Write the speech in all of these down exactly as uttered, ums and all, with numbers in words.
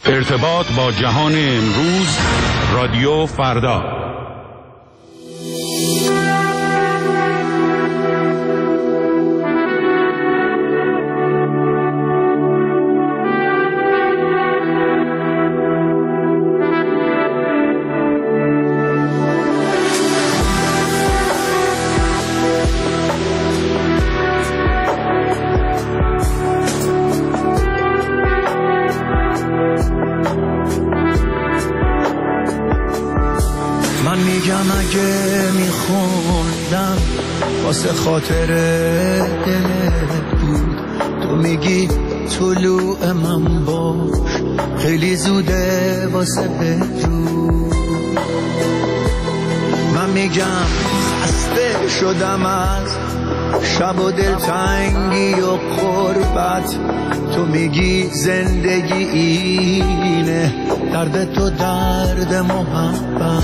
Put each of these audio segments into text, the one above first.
ارتباط با جهان امروز، رادیو فردا. من میگم اگه میخوندم واسه خاطر دلت بود، تو میگی طلوع من باش خیلی زوده واسه بدرود. من میگم خسته شدم از شب و دلتنگی و غربت، تو میگی زندگی اینه درد تو درد محبت.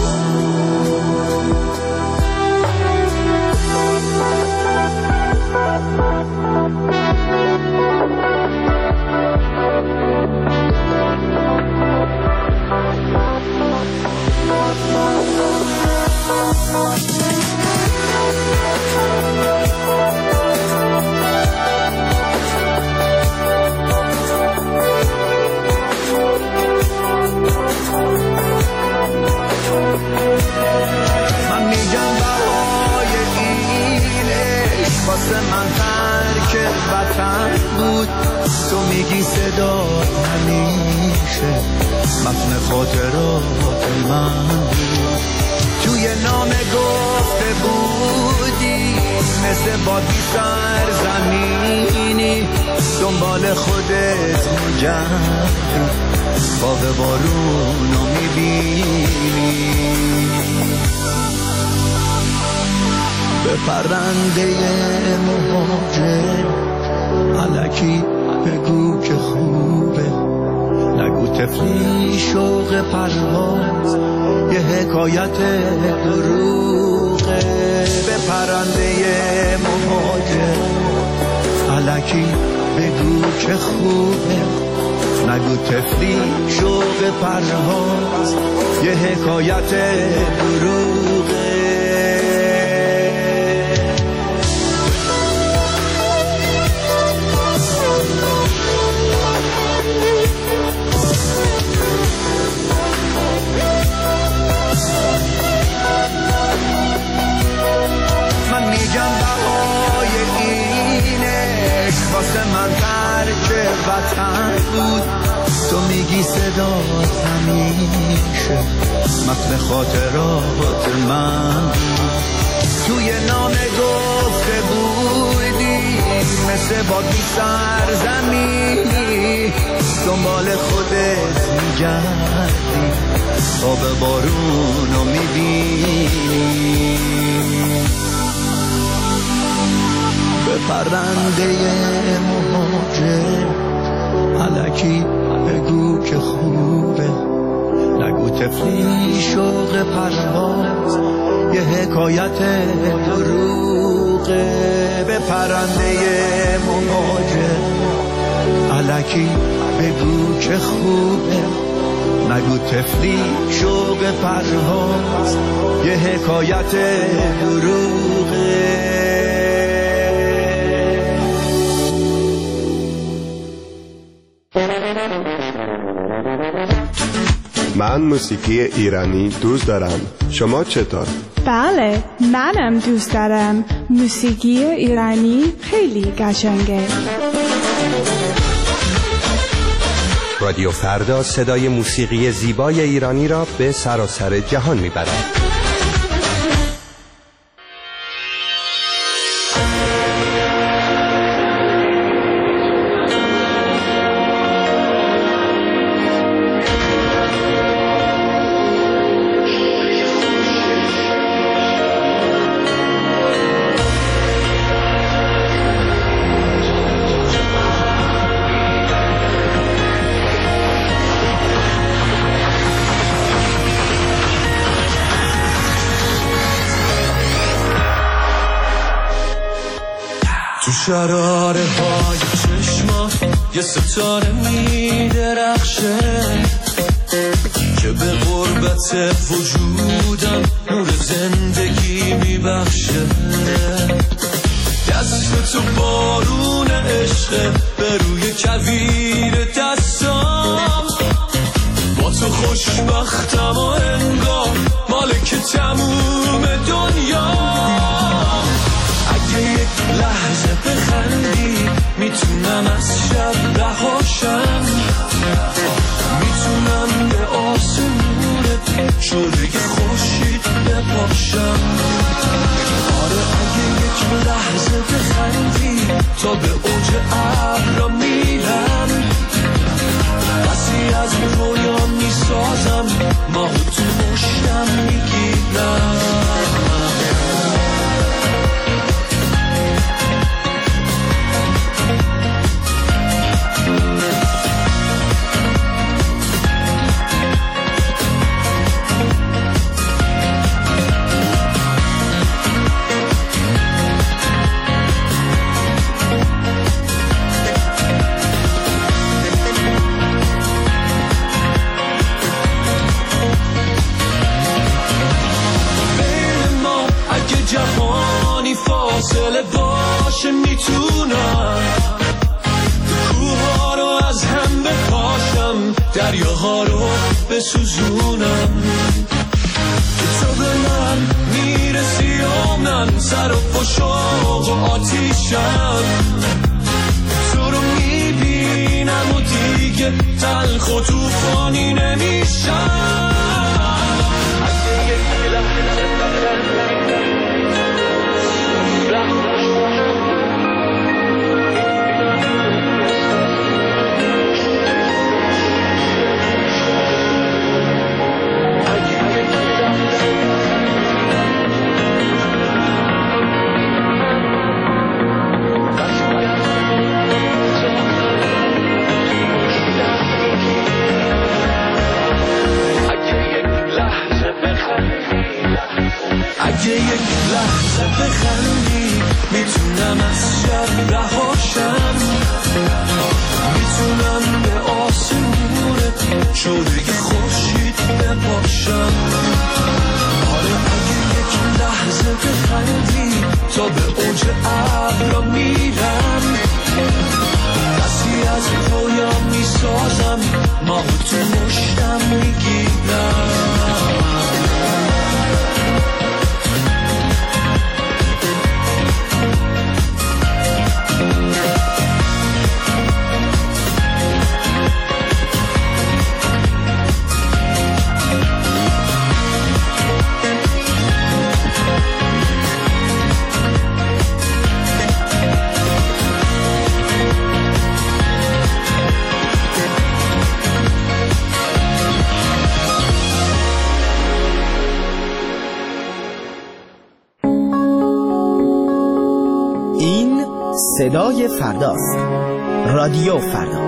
من میگم بهای اینش واسه من ترک وطن بود، تو میگی صدا همیشه متن خاطرات من بود. توی نامه گفته بودی مثل بادی سرزمینی دنبال خودت مجردی، باغ بارونو میبینی. به پرنده مهاجر الکی بگو که خوبه، نگو طفلی شوق پرواز یه حکایت دروغه. به پرنده مهاجر الکی بگو که خوبه، نگو طفلی شوق پرواز یه حکایت دروغه. من میگم بهای اینش واسه من ترک وطن بود، تو میگی صدات همیشه متن خاطرات من. توی نامه گفته بودی مثل بادی سرزمینی دنبال خودت میگردی، آب بارونو میبینی. به پرنده مهاجر الکی بگو که خوبه، نگو طفلی شوق پرواز یه حکایت دروغه. به پرنده مهاجر الکی بگو که خوبه، نگو طفلی شوق پرواز یه حکایت دروغه. من موسیقی ایرانی دوست دارم، شما چطور؟ بله، منم دوست دارم. موسیقی ایرانی خیلی قشنگه. رادیو فردا صدای موسیقی زیبای ایرانی را به سراسر جهان میبرد. شراره های چشمات یه ستاره می درخشه، واسه وجودم نور زندگی میبخشه. دست تو بارون عشقه به روی کویر دستام، با تو خوشبختم و انگار مالک تموم دنیا. اگه یک لحظه بخندی میتونم از شب رهاشم، میتونم به آسمونت شده خورشید بپاشم. آره اگه یک لحظه بخندی تا به اوج ابرا میرم، بسی از رویا میسازم ماهو تو مشتم میگیرم. جهانی فاصله باشه میتونم کوها رو از هم بپاشم، دریاها رو بسوزونم. تو به من میرسی و من سر و پشاق و آتیشم، تو رو میبینم و دیگه تلخ و توفانی نمیشم. اگه یک لحظه بخندی میتونم از شب رهاشم، میتونم به آسمونت شده خورشید بپاشم. آره اگه یک لحظه بخندی تا به اوج ابرا میرم، بسی از رویا میسازم ماهو تو مشتم میگیرم. صدای فرداست. رادیو فردا.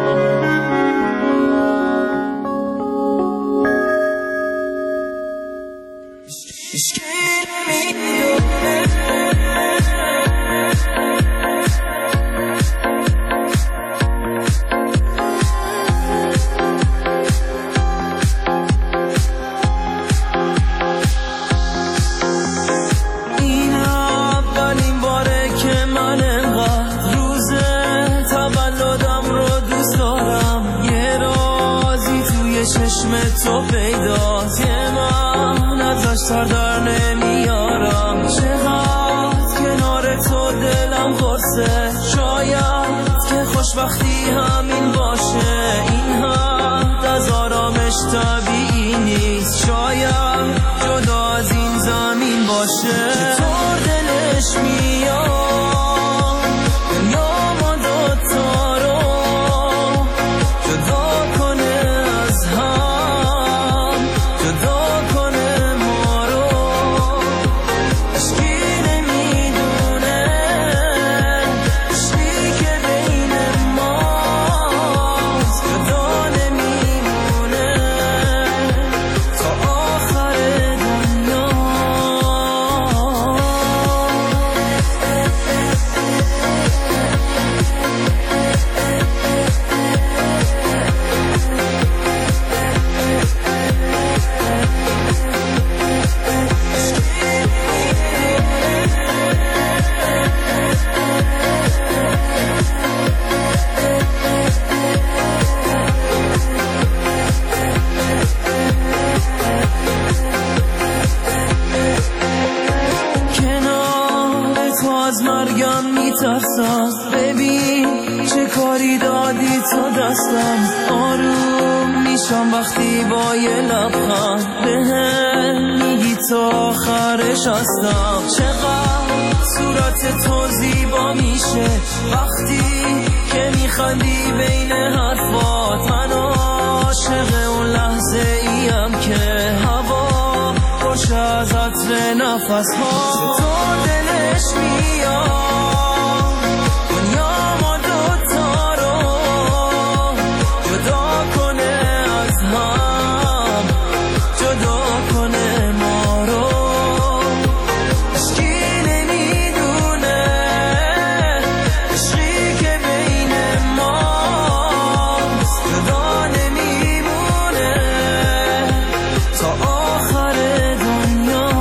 تو پیداست که من ازش سر در نمیارم، چقدر کنار تو دلم قرصه، شاید که خوشبختی همین باشه، این حد از آرامش طبیعی نیست، شاید جدا از این زمین باشه. چطور دلش میاد یا ما دوتا رو جدا کنه از هم، جدا کنه ما رو. هستم آروم میشم وقتی با یه لبخند بهم میگی تا آخرش هستم. چقدر صورت تو زیبا میشه وقتی که میخندی بین حرفات. من عاشق اون لحظه ایم که هوا خوش از عطر نفس ها تو دلش میاد دنیا ما دوتا رو جدا کنه از هم، جدا کنه ما رو. عشقی نمیدونه عشقی که بین ماست جدا نمیمونه تا آخر دنیا.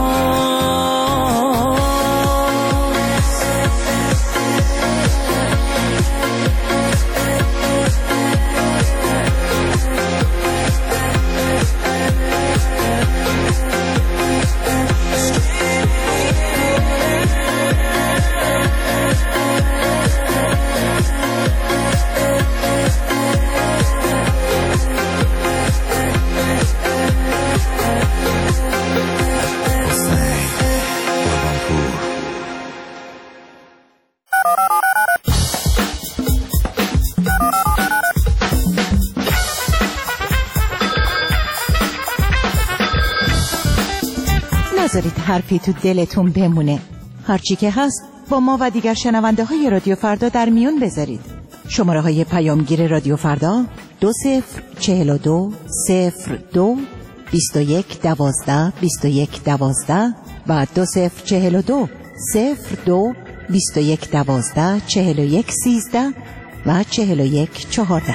نذارید حرفی تو دلتون بمونه. هرچی که هست با ما و دیگر شنونده های رادیو فردا در میون بذارید. شماره های پیامگیر رادیو فردا دو صفر چهل و دو صفر دو بیست و یک دوازده بیست و یک دوازده و دو صفر چهل و دو صفر دو بیست و یک دوازده چهل و یک سیزده و چهل و یک چهارده.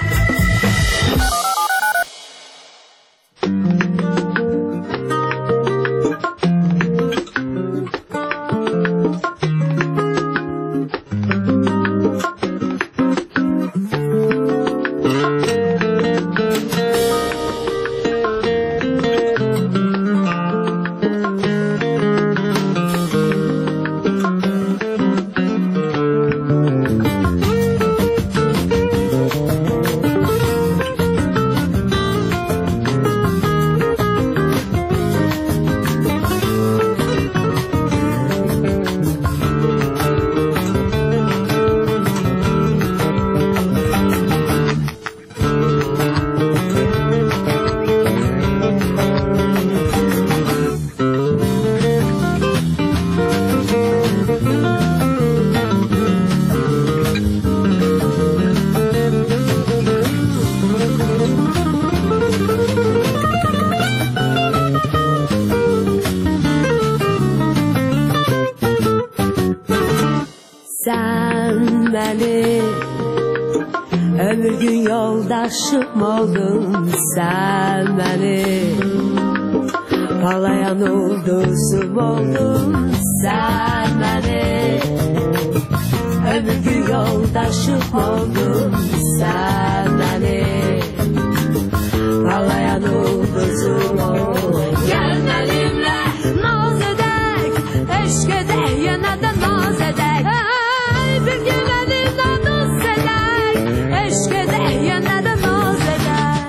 Ömür gün yoldaşım oldun sen benim, parlayan ulduzum oldun sen benim. Ömür gün yoldaşım oldun sen benim, parlayan ulduzum oldun. Gel benimle naz edek, eşk edek, yana da naz edek. Hey, bir gün elimden dost edek, eşk edek, yana da naz edek.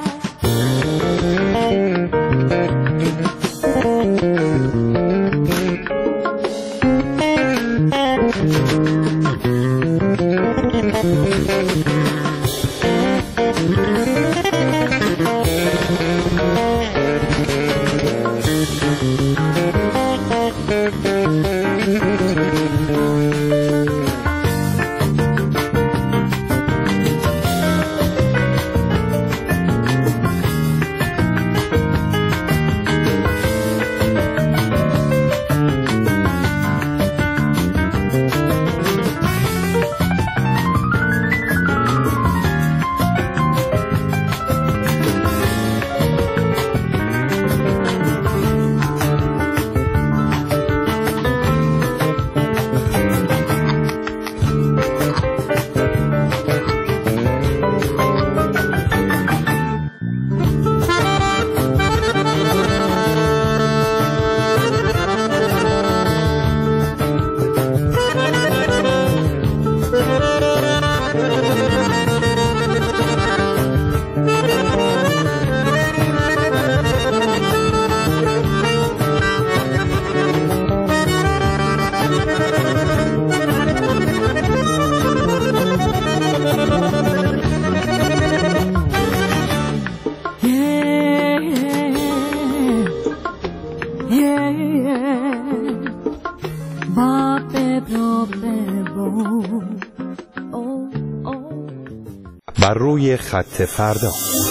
روی خط فردا.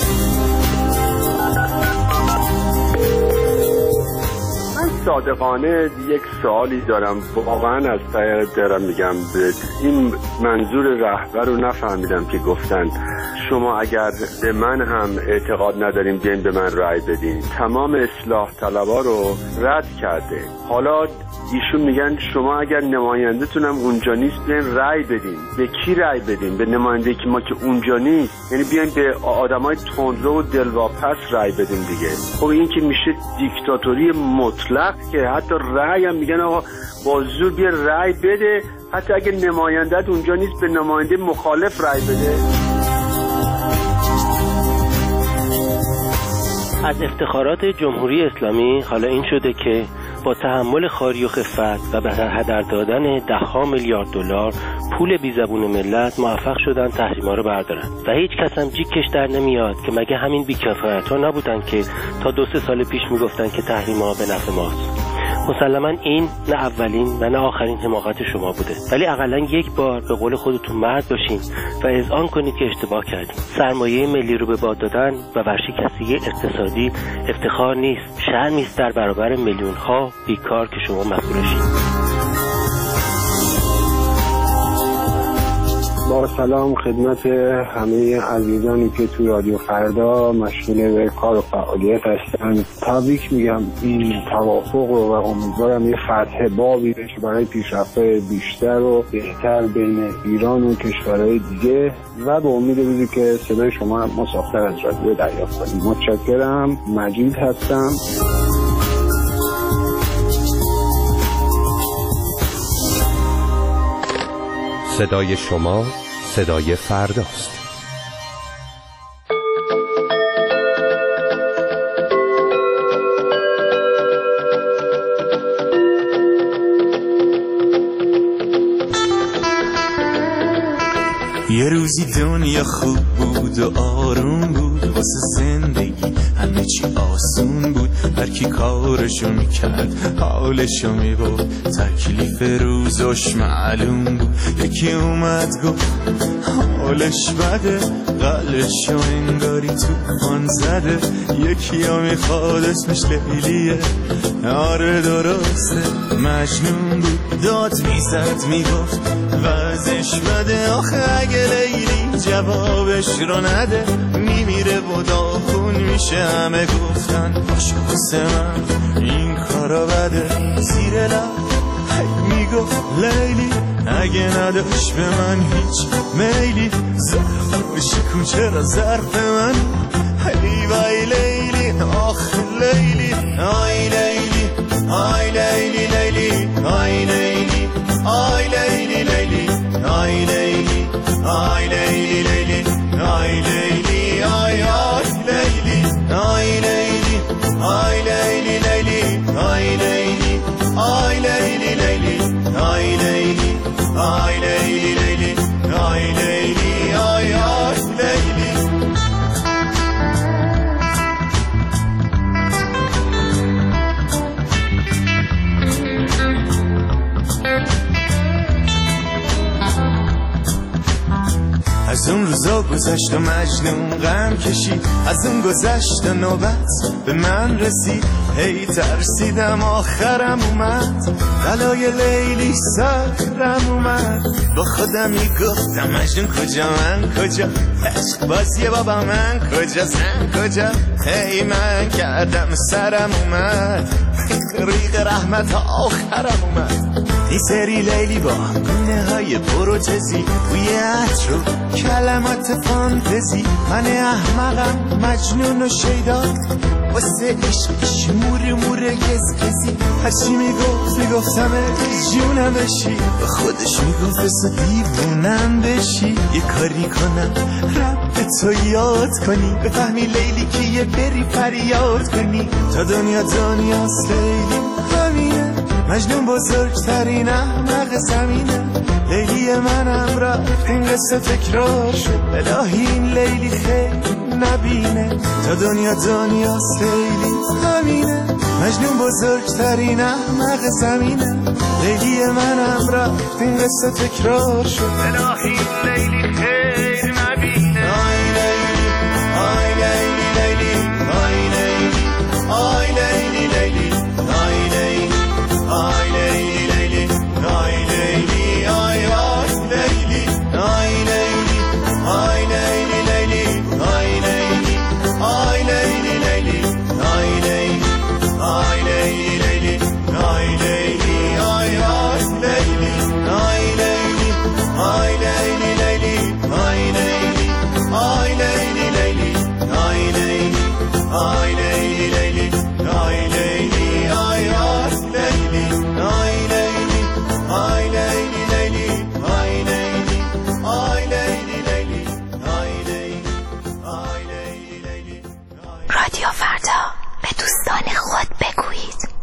صادقانه یک سوالی دارم، واقعا از ته دلم میگم، این منظور رهبر رو نفهمیدم که گفتن شما اگر به من هم اعتقاد ندارین بیاین به من رأی بدین. تمام اصلاح طلبا رو رد کرده. حالا ایشون میگن شما اگر نماینده‌تونم اونجا نیست بیاین رأی بدین. به کی رأی بدین؟ به نماینده که ما که اونجا نیست، یعنی بیاین به آدمای تندرو و دلواپس رأی بدین دیگه. خب این که میشه دیکتاتوری مطلق که حتی رأی هم میگن آقا با زور بیا رأی بده، حتی اگر نماینده‌ت اونجا نیست به نماینده مخالف رأی بده. از افتخارات جمهوری اسلامی حالا این شده که با تحمل خواری و خفت و به هدر دادن ده‌ها میلیارد دلار پول بیزبون ملت موفق شدن تحریما رو بردارن و هیچ کس هم جیکش در نمیاد که مگه همین بی‌کفایت‌ها نبودن که تا دو سه سال پیش میگفتن که تحریما به نفع ماست. مسلما این نه اولین و نه آخرین حماقت شما بوده، ولی اقلا یک بار به قول خودتون مرد باشین و اذعان کنید که اشتباه کردید. سرمایه ملی رو به باد دادن و ورشکستگی اقتصادی افتخار نیست، شرمی است در برابر میلیون ها بیکار که شما مسئولشید. با سلام خدمت همه عزیزانی که تو رادیو فردا مشغول به کار و فعالیت هستن. تبریک میگم این توافق رو و امیدوارم یه فتح بابی بشه برای پیشرفت بیشتر و بهتر بین ایران و کشورهای دیگه و به امید روزی که صدای شما مسافر از رادیو دریافت کنیم. متشکرم. مجید هستم. صدای شما صدای فرداست. یه روزی دنیا خوب بود و آروم بود، واسه زندگی همه چی آسون بود، هر کی کارشو میکرد حالشو میبود، تکلیف روزش معلوم بود. یکی اومد گفت حالش بده، قلشو انگاری توفان زده، یکی ها میخواد اسمش لیلیه، آره درسته مجنون بود، داد میزد میگفت وزش بده، آخه اگه لیلی جوابش رو نده میمیره و داغون میشه. همه گفتن باشه واسه من این کارا بده، زیر لب هی میگفت لیلی اگه نداشت به من هیچ میلی، ظرفش کن چرا ظرف من، هی وای لیلی آخ لیلی، آی لیلی آی لیلی لیلی آی لیلی آی لیلی لیلی آی لیلی آی لیلی لیلی آی لیلی آی آی لیلی آی لیلی آی لیلی لیلی آی لیلی آی لیلی لیلی آی لیلی آی لیلی لیلی آی لیلی آی آی لیلی. از اون روزا گذشت و مجنون غم کشید، از اون گذشت و نوبت به من رسید، هی ترسیدم آخرم اومد، بلای لیلی سرم اومد، با خودم میگفتم مجنون کجا من کجا، عشق بازیه بابا من کجا زن کجا، هی من کردم سرم اومد، ریق رحمت آخرم اومد. این سری لیلی با گونه های پروتزی، بوی عطر و کلمات فانتزی، من احمقم مجنون و شیدا، واسه عشقش مور مور کس کسی، هرچی میگفت میگفتم جونم بشی، با خودش میگفت بسا دیوونم بشی، یه کاری کنم رب تو یاد کنی، بفهمی لیلی که یه بری فریاد کنی، تا دنیا دنیاست لیلی همینه، مجنون بزرگترین احمق زمینه، لیلی منم رفت این قصه تکرار شد، الهی این لیلی خیلی نبینه، تا دنیا دنیاست لیلی همینه، مجنون بزرگترین احمق زمینه، لیلی منم رفت این قصه تکرار شد، الهی این لیلی خیلی نبینه. آی لیلی لیلی آی لیلی آی آی لیلی آی لیلی آی لیلی لیلی آی لیلی آی لیلی لیلی آی لیلی آی لیلی لیلی. رادیو فردا، به دوستان خود بگویید.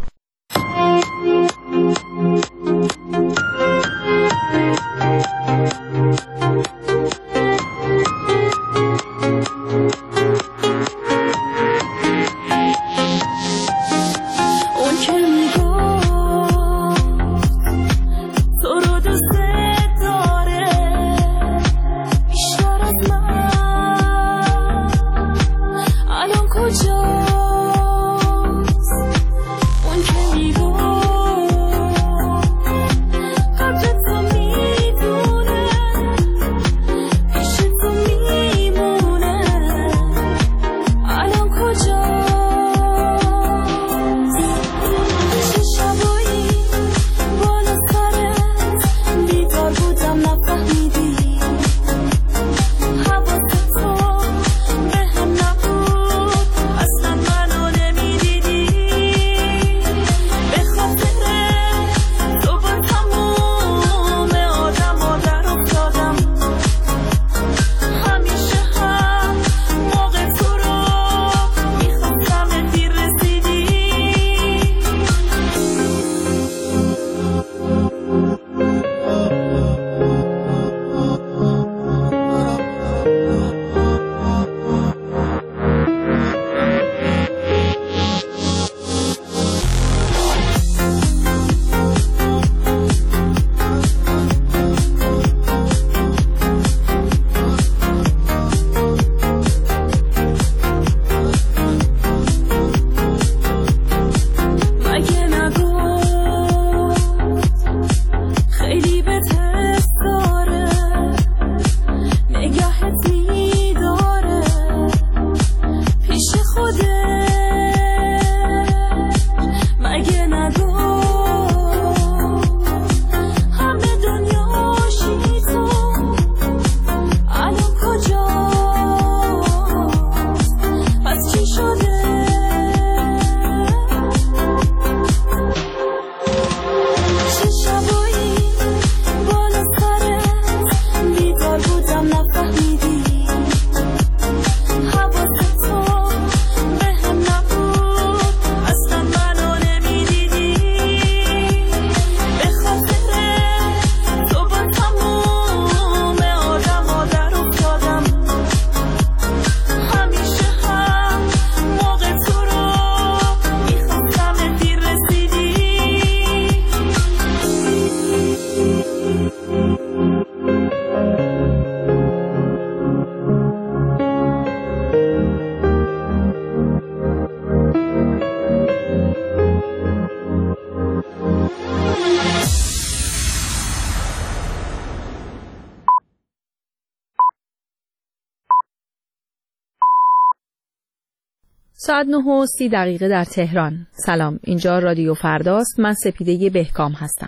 ساعت نه و سی دقیقه در تهران. سلام، اینجا رادیو فرداست. من سپیده بهکام هستم.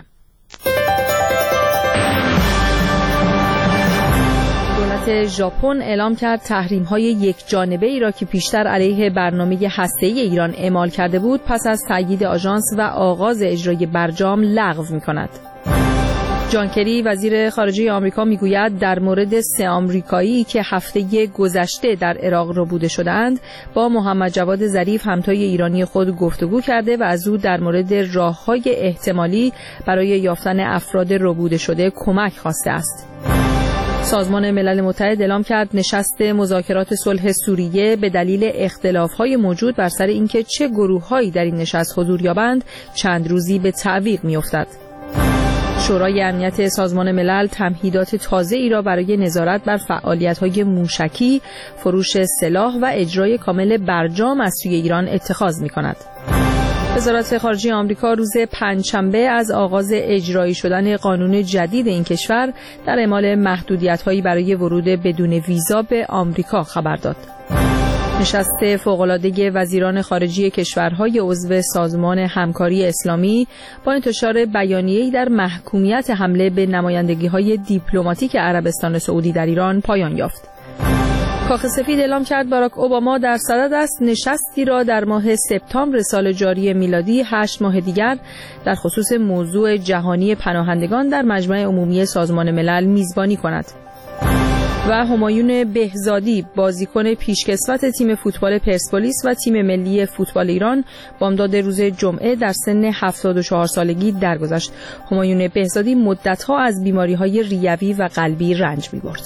دولت ژاپن اعلام کرد تحریم‌های یک جانبه ای را که پیشتر علیه برنامه هسته‌ای ایران اعمال کرده بود پس از تأیید آژانس و آغاز اجرای برجام لغو می‌کند. جان کری وزیر خارجه آمریکا میگوید در مورد سه آمریکایی که هفته گذشته در عراق ربوده شدند با محمد جواد ظریف همتای ایرانی خود گفتگو کرده و از او در مورد راه‌های احتمالی برای یافتن افراد ربوده شده کمک خواسته است. سازمان ملل متحد اعلام کرد نشست مذاکرات صلح سوریه به دلیل اختلاف‌های موجود بر سر اینکه چه گروه‌هایی در این نشست حضور یابند چند روزی به تعویق می‌افتد. شورای امنیت سازمان ملل تمهیدات تازه‌ای را برای نظارت بر فعالیت‌های موشکی، فروش سلاح و اجرای کامل برجام از سوی ایران اتخاذ می‌کند. وزارت خارجه آمریکا روز پنجشنبه از آغاز اجرایی شدن قانون جدید این کشور در اعمال محدودیت‌هایی برای ورود بدون ویزا به آمریکا خبر داد. نشست فوق‌العاده وزیران خارجه کشورهای عضو سازمان همکاری اسلامی با انتشار بیانیه‌ای در محکومیت حمله به نمایندگی‌های دیپلماتیک عربستان سعودی در ایران پایان یافت. کاخ سفید اعلام کرد باراک اوباما در صدد است نشستی را در ماه سپتامبر سال جاری میلادی هشت ماه دیگر در خصوص موضوع جهانی پناهندگان در مجمع عمومی سازمان ملل میزبانی کند. و همایون بهزادی بازیکن پیشکسوت تیم فوتبال پرسپولیس و تیم ملی فوتبال ایران بامداد روز جمعه در سن هفتاد و چهار سالگی درگذشت. همایون بهزادی مدت‌ها از بیماری‌های ریوی و قلبی رنج می‌برد.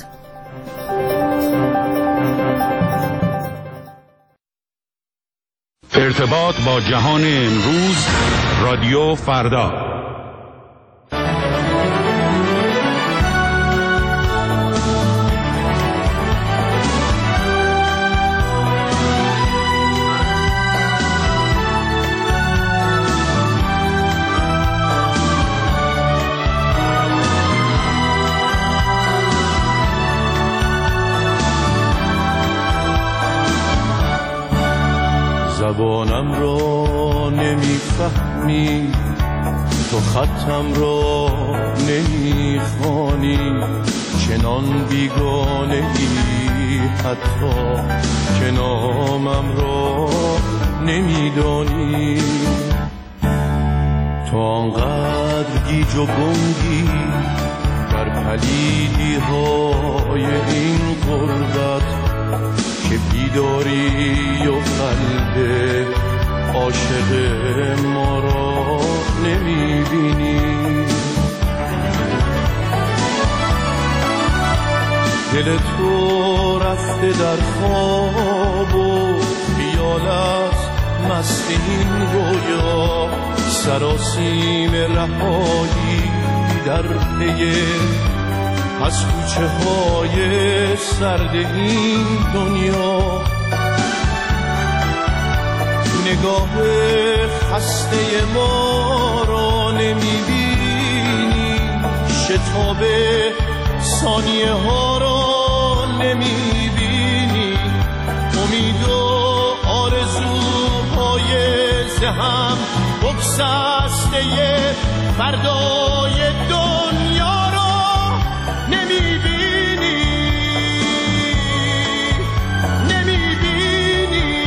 ارتباط با جهان امروز، رادیو فردا. زبانم را نمیفهمی، تو خطم را نمیخوانی، چنان بیگانه ای حتی که نامم را نمیدانی. تو آنقدر گیج و گنگی در پلیدی های این غربت که بیداری و قلب عاشق ما را نمیبینی. دل تو رفته در خواب و خیالت مست این رویا، سراسیم رهایی در پی از کوچه های سرد این دنیا. نگاه خسته ما را نمیبینی، شتاب ثانیه ها را نمیبینی، امید و آرزوهای ذهن بگسسته فردای دنیا را نمیبینی، نمیبینی.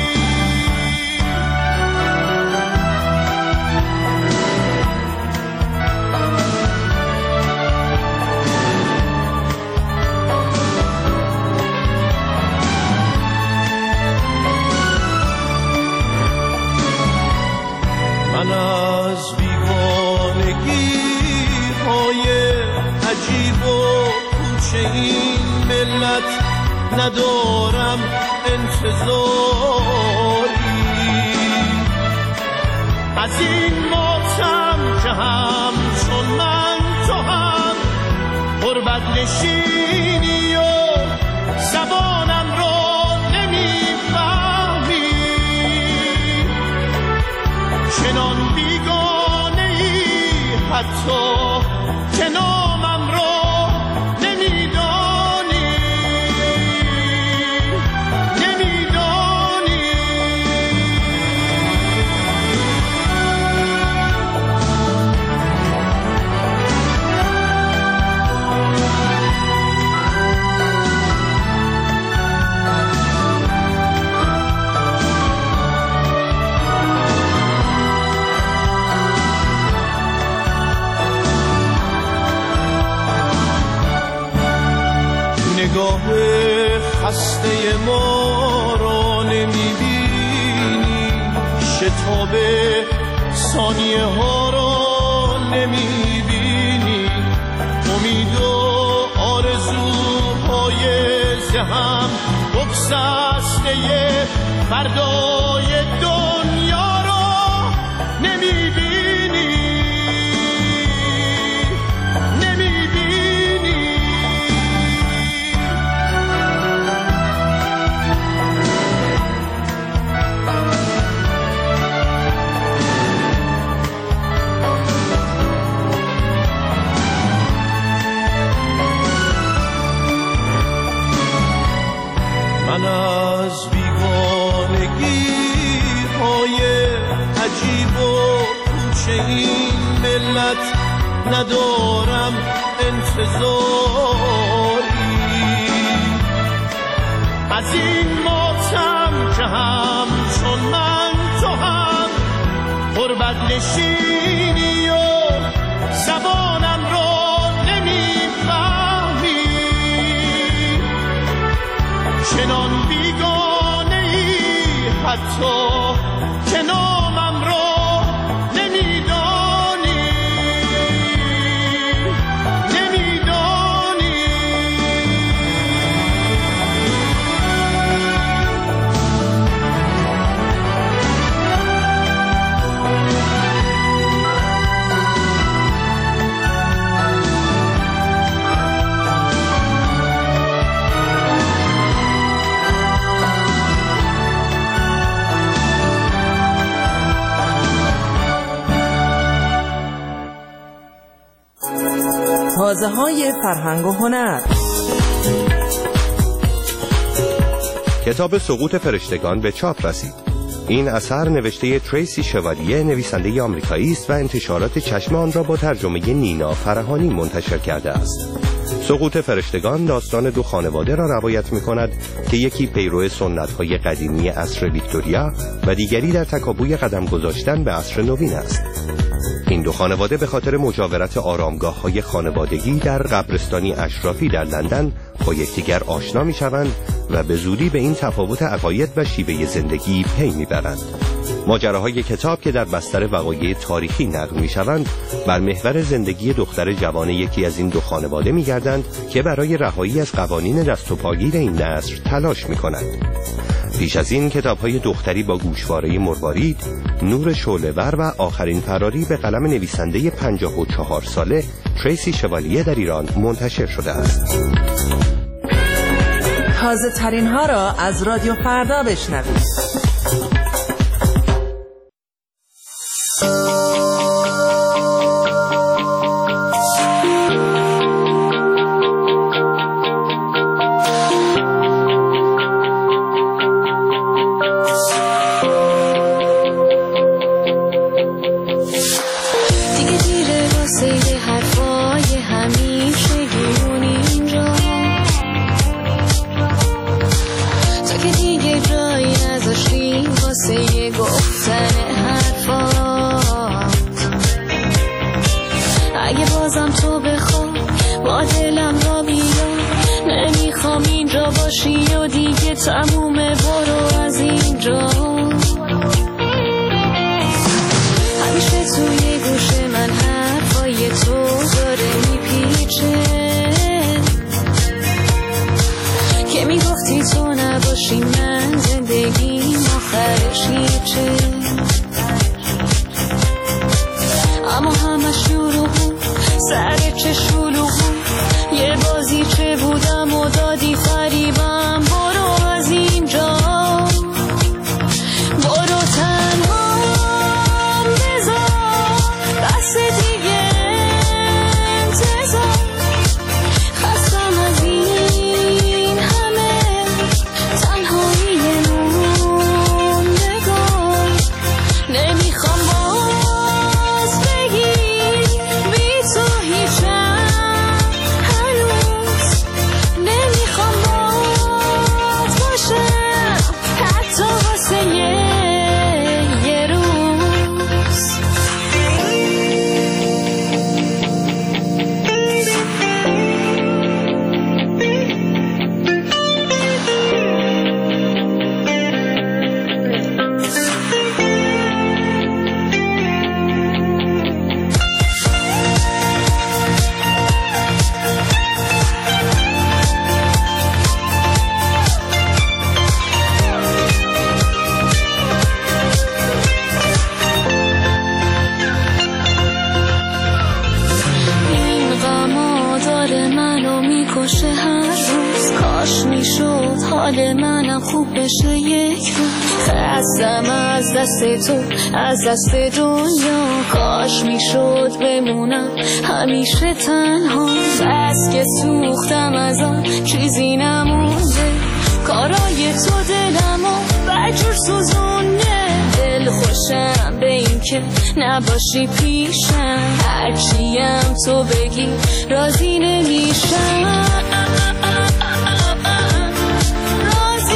من از بیگانگی های عجیب و پوچه این ملت ندارم انتظاری، از این ماتم که هم چون من تو هم غربت نشینی و زبانم را نمیفهمی، چنان بیگانه ای حتی که نامم را نمیدانی، نمیدانی. نگاه خسته ما را نمیبینی، شتاب ثانیه ها را نمیبینی، امید و آرزوهای ذهن بگسسته فردای دنیا را نمیبینی، نمیبینی. من از بیگانگی های عجیب و پوچه این ملت ندارم انتظاری، از این ماتم که هم چون من تو هم غربت نشینی و زبانم رو نمیفهمی، چنان بیگانه ای حتی که نامم رو نمیدانی نمیدانی. تازه های فرهنگ و هنر. کتاب سقوط فرشتگان به چاپ رسید. این اثر نوشته تریسی شوالیه، نویسنده آمریکایی است و انتشارات چشم آن را با ترجمه نینا فرهانی منتشر کرده است. سقوط فرشتگان داستان دو خانواده را روایت می‌کند که یکی پیرو سنت‌های قدیمی عصر ویکتوریا و دیگری در تکاپوی قدم گذاشتن به عصر نوین است. این دو خانواده به خاطر مجاورت آرامگاه‌های خانوادگی در قبرستانی اشرافی در لندن با یکدیگر آشنا می‌شوند و به زودی به این تفاوت عقاید و شیوه زندگی پی می‌برند. ماجراهای کتاب که در بستر وقایع تاریخی نقل می‌شوند بر محور زندگی دختر جوان یکی از این دو خانواده می‌گردند که برای رهایی از قوانین دست و پاگیر این نسل تلاش می‌کنند. پیش از این کتاب‌های دختری با گوشواره مروارید، نور شعله‌ور و آخرین فراری به قلم نویسنده پنجاه و چهار ساله تریسی شوالیه در ایران منتشر شده است. تازه ترین ها را از رادیو فردا بشنوید. تمومه برو از اینجا. همیشه توی گوش من حرفای تو داره میپیچه که میگفتی تو نباشی من زندگیم آخرش هیچه. اما همه شروع بود سر چه شلوغ بود، یه بازی چه بودم و دادی فریبم. برو از اینجا، برو تنها بذار بس دیگه انتظار. خستم از این همه تنهایی موندگار. نمیخوام باز بگی بی تو هیچم هنوز. نمیخوام باز باشم حتی واسه یه یه روز. این غما داره منو میکشه هر روز. کاش میشد حال منم خوب بشه یک روز. خستم از دست تو از دست دنیا. کاش میشد بمونم همیشه تنها. بس که سوختم از آن چیزی نمونده. کارای تو دلمو بجور سوزونه. دل خوشم به این که نباشی پیشم. هرچیم تو بگی راضی نمیشم. راضی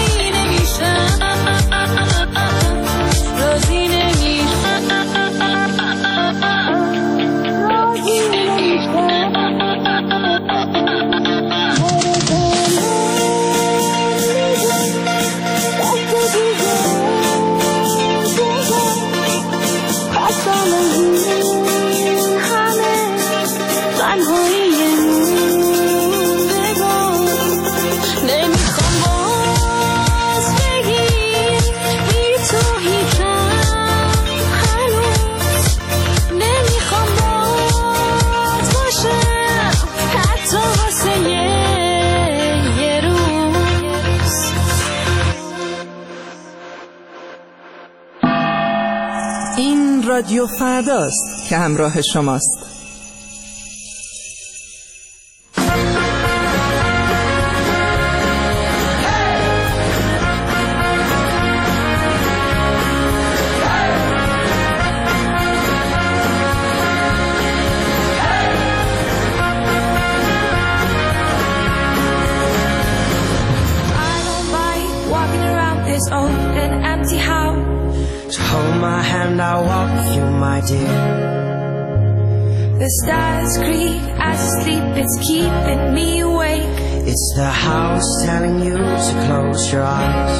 این رادیو فرداست که همراه شماست. I'll walk with you, my dear. The stars creak as I sleep, it's keeping me awake. It's the house telling you to close your eyes.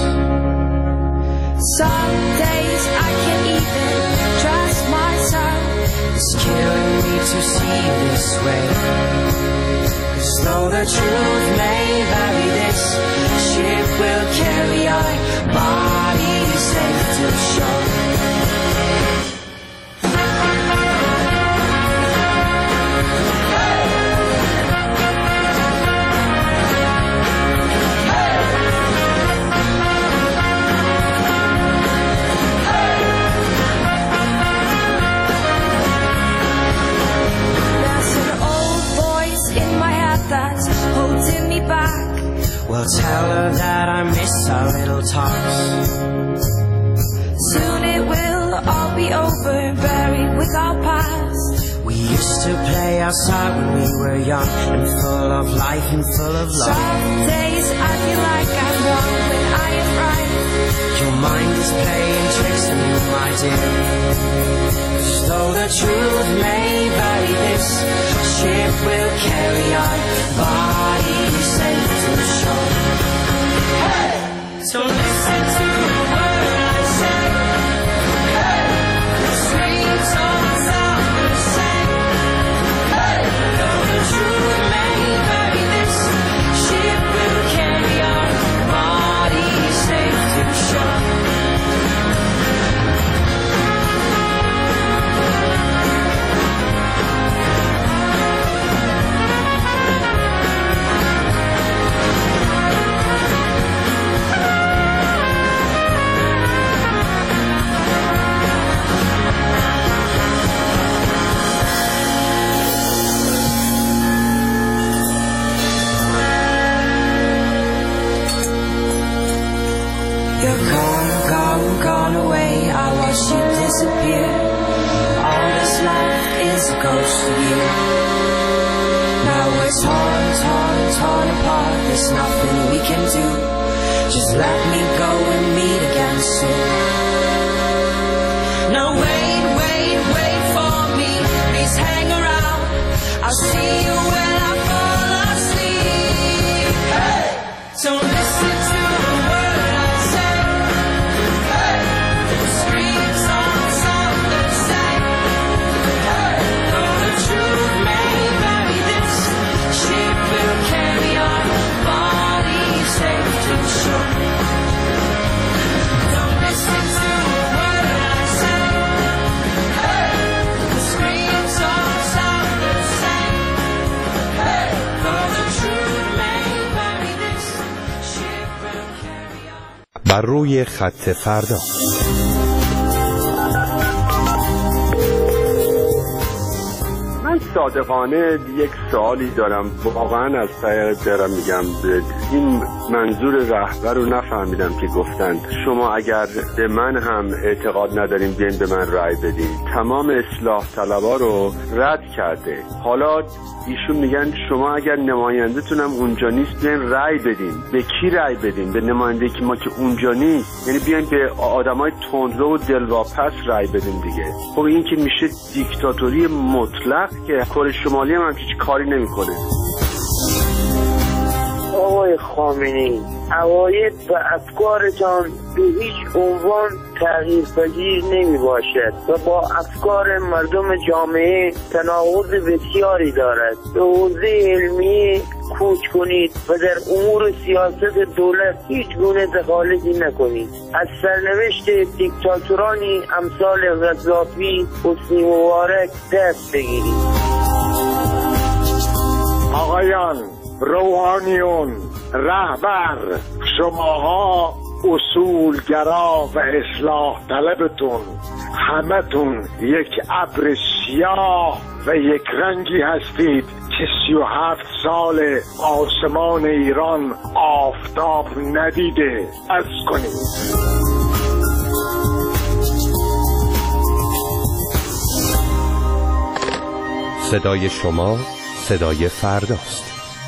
Some days I can't even trust myself. It's killing me to see this way. 'Cause though the truth may vary, this ship will carry our bodies safe to shore. Well, tell her that I miss our little talks. Soon it will all be over, buried with our past. We used to play outside when we were young and full of life and full of love. Some days I feel like I'm wrong when I am right. Your mind is playing tricks on you, my dear. 'Cause though the truth may vary, this ship will carry our bodies safe to shore. Hey! So listen to the word I say. Hey! The streets all sound the same. Hey! Though the truth may vary, this ship will carry our bodies safe to shore. You're gone, gone, gone away. I watched you disappear. All this life is a ghost of you. Now we're torn, torn, torn apart. There's nothing we can do. Just let me go and meet again soon. Now wait, wait, wait for me. Please hang around. I'll see you when I fall asleep. Hey! Don't listen to the word I say. Hey! The streets all sound the same. Hey! Though the truth may vary, this ship will carry our bodies safe to shore. Don't listen to the word I say. Hey! The streets all sound the same. Hey! Though the truth may vary, this ship will carry our بر روی خط فردا. من صادقانه یک سوالی دارم، واقعا از ته دلم میگم. این منظور رهبر رو نفهمیدم که گفتن شما اگر به من هم اعتقاد ندارین بیاین به من رأی بدین. تمام اصلاح طلبا رو رد کرده. حالا ایشون میگن شما اگر نماینده‌تون هم اونجا نیست بیاین رأی بدین. به کی رأی بدین؟ به نماینده که ما که اونجا نیست. یعنی بیاین به آدمای تندرو و دلواپس رأی بدین دیگه. خب این که میشه دیکتاتوری مطلق که کره شمالی هم هیچ کاری نمیکنه. آقای خامنه‌ای، عقاید و افکارتان به هیچ عنوان تغییر پذیر نمی باشد و با افکار مردم جامعه تناقض بسیاری دارد. به حوزه علمی کوچ کنید و در امور سیاست دولت هیچ گونه دخالتی نکنید. از سرنوشت دیکتاتورانی امثال قذافی، حسنی مبارک دست بگیرید. آقایان، روحانیون، رهبر، شماها اصولگرا و اصلاح طلبتون همتون یک ابر سیاه و یک رنگی هستید که سی و هفت سال آسمان ایران آفتاب ندیده. عرض کنید صدای شما صدای فرداست.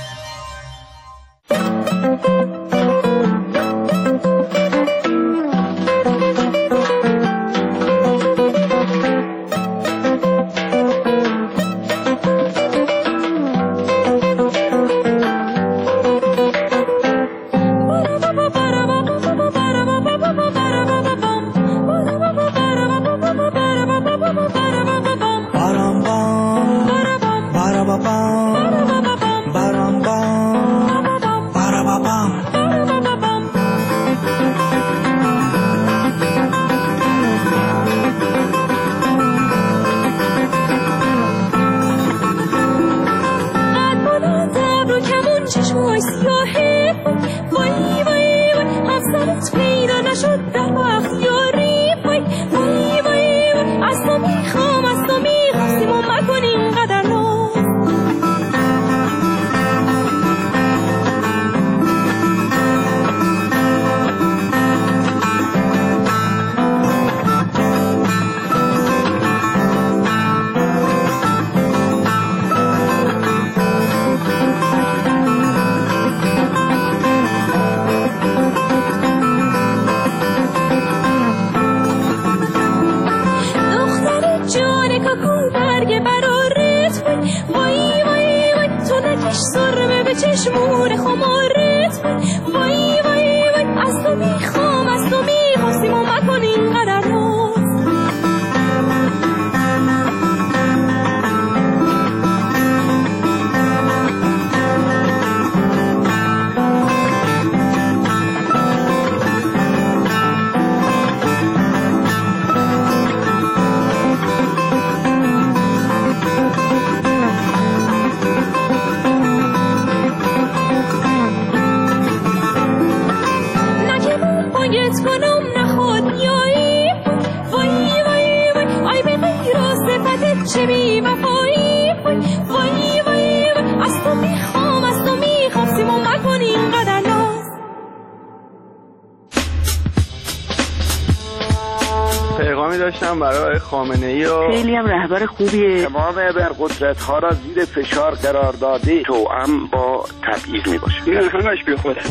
برای خامنه‌ای و خیلی هم رهبر خوبیه. تمام ابرقدرت ها را زیر فشار قرار داده توأم با تبعیض میباشه. این همش بی خوده.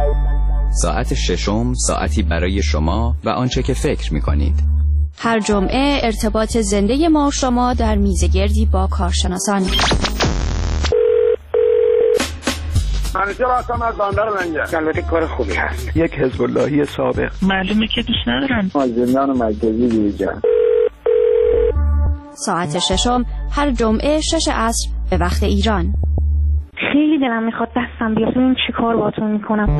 ساعت ششم ساعتی برای شما و آنچه که فکر میکنید. هر جمعه ارتباط زنده ما و شما در میزگردی با کارشناسان. منیجر هستم از بندر لنگر. البته کار خوبی هست. یک حزب اللهی سابق. معلومه که دوست ندارن. از زندان مرکزی دیجا. ساعت ششم هر جمعه شش عصر به وقت ایران. خیلی دلم میخواد دستم بیاد ببینم چی کار باهاتون میکنم.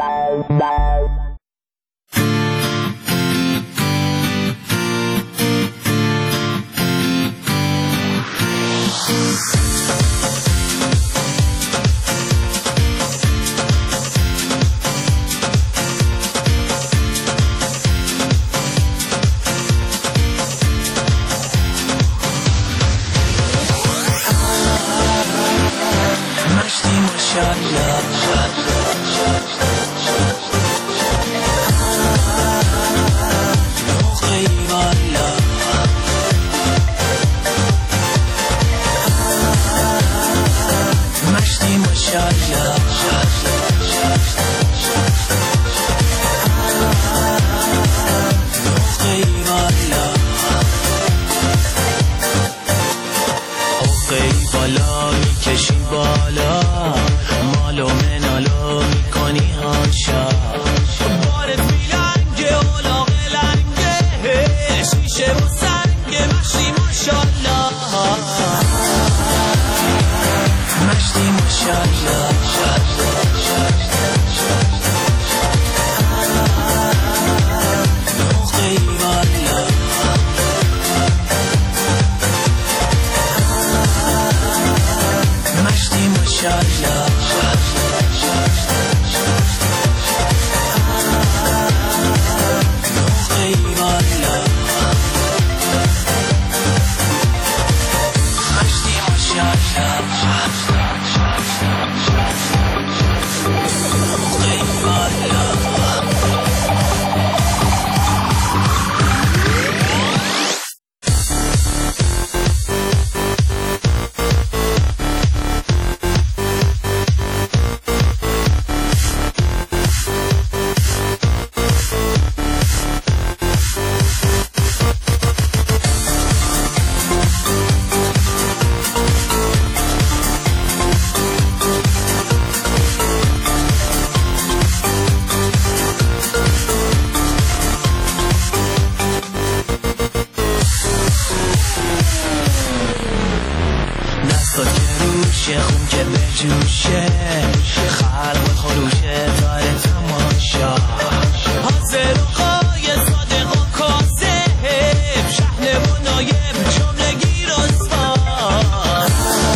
میشه خون که به جوشه خلق خروشه داره تماشا حاضر و قای صادق و کاسب شحنه و نایب جمله گیر و سوار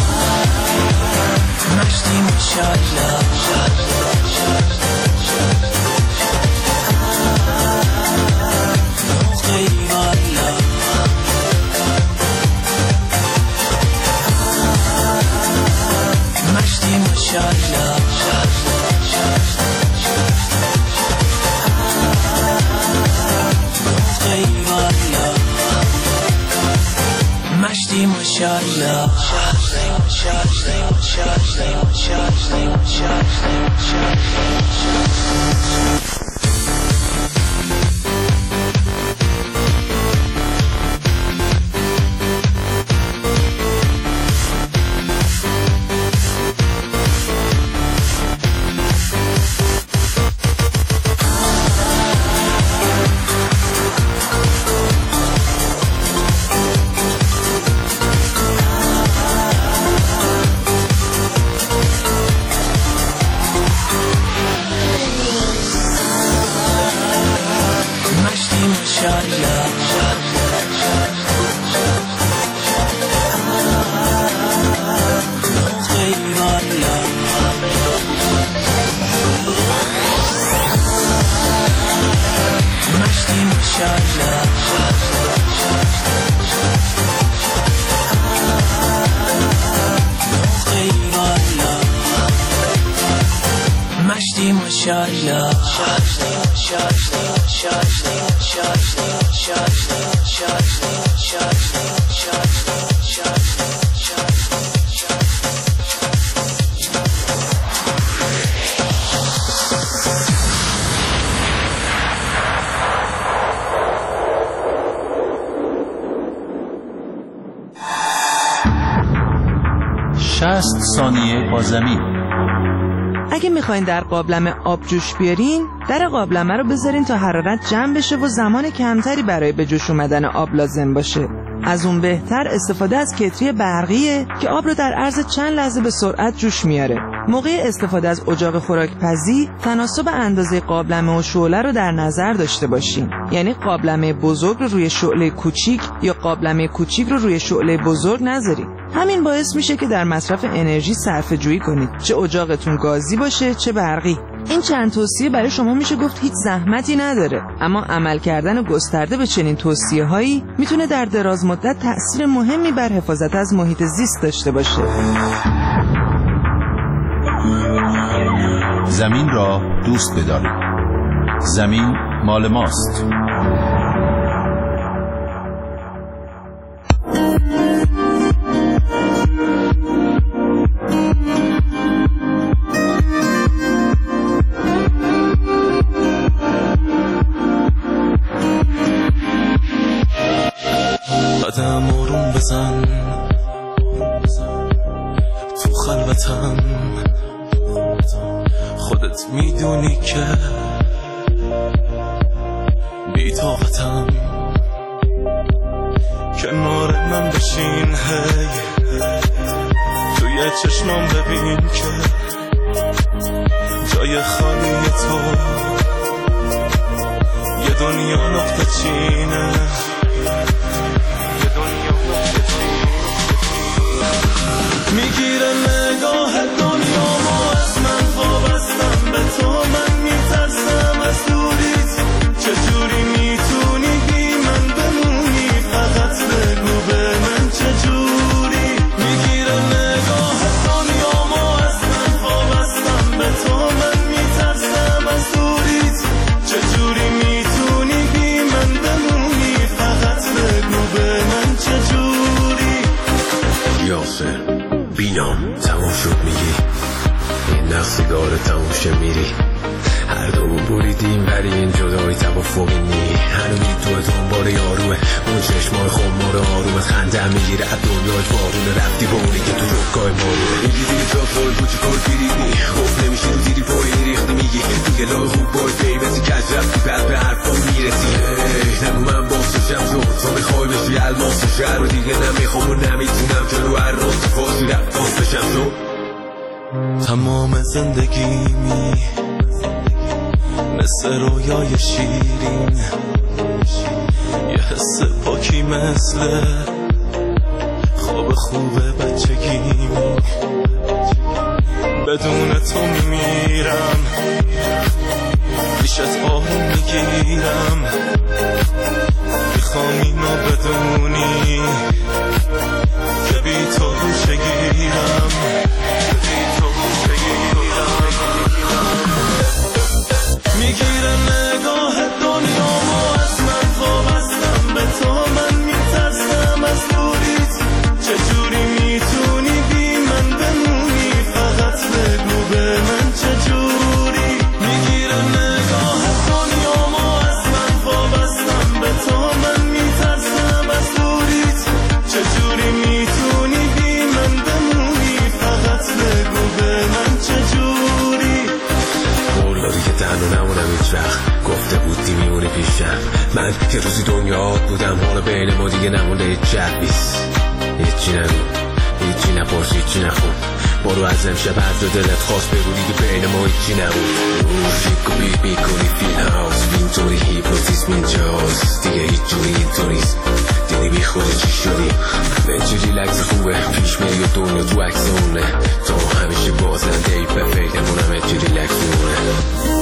مشتی ماشالله مشتی ماشالله مشتی ماشالله شصت ثانیه با زمین. اگه میخواین در قابلمه آب جوش بیارین، در قابلمه رو بذارین تا حرارت جمع بشه و زمان کمتری برای به جوش اومدن آب لازم باشه. از اون بهتر استفاده از کتری برقیه که آب رو در عرض چند لحظه به سرعت جوش میاره. موقع استفاده از اجاق خوراکپزی تناسب اندازه قابلمه و شعله رو در نظر داشته باشین. یعنی قابلمه بزرگ رو روی شعله کوچیک یا قابلمه کوچیک رو روی شعله بزرگ نذارین. همین باعث میشه که در مصرف انرژی صرفه جویی کنید، چه اجاقتون گازی باشه چه برقی. این چند توصیه برای شما میشه گفت هیچ زحمتی نداره، اما عمل کردن گسترده به چنین توصیه هایی میتونه در دراز مدت تأثیر مهمی بر حفاظت از محیط زیست داشته باشه. زمین را دوست بدارید. زمین مال ماست. قدم آروم بزن تو خلوتم، خودت میدونی که بی طاقتم. کنار من بشین هی توی چشمام ببین که جای خالی تو یه دنیا نقطه چینه. میگیره نگاه دنیا ما از من وابستم به تو، من میترسم از دوریت. چجوری میتونی بی من بمونی؟ فقط بگو به من چجوری. میگیره نگاه دنیا ما از من وابستم به تو، من میترسم از دوریت. چجوری میتونی بی من بمونی؟ فقط بگو به من چجوری. یاسر بینام تموم شد میگی، این نقصیگار تموم شه میری. هر دو بریدیم ولی این جدایی توافقی نی. هنوزی تو دنبال یاروه اون چشمای خمار آرومت خنده میگیره از دنیای بارونه. رفتی با اونی که تو جبکای مارونه. میگی دیگه تا سال بوچی کار بیریدی خوب نمیشه رو دیری پایی ریختی. میگی دیگه لای خوب بای بیمزی کج رفتی بعد به حرفا میرسی. نگو من باسشم شد تو میخوای بشی الماس شهر و دیگه نمیخوام و نمیتونم که رو هر راست فاسی رفت باسشم تو تمام زندگیمی مثل رویای شیرین، یه حس پاکی مثل خواب خوب بچگیمی. بدون تو میمیرم، پیشت آروم میگیرم، میخوام اینو بدونی که بی تو چگیرم، بی تو چگیرم. میگیره نگاه دنیا و از من وابستم به تو، من میترسم از دوریت، چجوری میتونی بی من بمونی، فقط بگو به من چجوری. میگیره نگاه دنیا و از من وابستم به تو، من میترسم از دوریت، چجوری میتونی بی من بمونی، فقط بگو به من چجوری. موردی که تنها نمونم هیچ وقت، گفته بودی میمونی پیشم، من یه روزی دنیات بودم، حالا بین ما دیگه نمونده هیچ جبیست. هیچی نگو، هیچی نپرس، هیچی نخون، برو از امشب هر جا دلت خواست بگو دیگه بین ما هیچی نبود. روشیکو بیت میکنی فیل هاوس، اینطوری هیپنوتیزم اینجاست، دیگه هیچ جوری اینطوریست، دیدی بی خودی چی شدی، به چی ریلکس خوبه، پیش میری و دنیا تو عکس اونه، تو همیشه بازنده ای پرفکت، همون همه چی ریلکس میمونه.